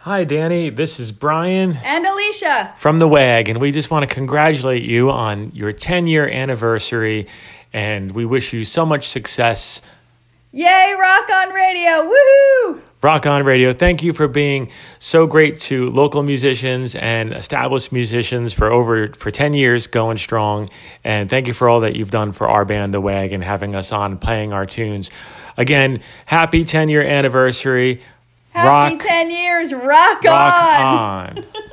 Hi, Danny. This is Brian And Alicia. from The WAG, and we just want to congratulate you on your 10-year anniversary, and we wish you so much success. Yay, Rock On Radio. Woohoo! Rock On Radio, thank you for being so great to local musicians and established musicians for 10 years going strong. And thank you for all that you've done for our band, The WAG, and having us on playing our tunes. Again, happy 10-year anniversary. Happy 10 years. Rock on. Rock on.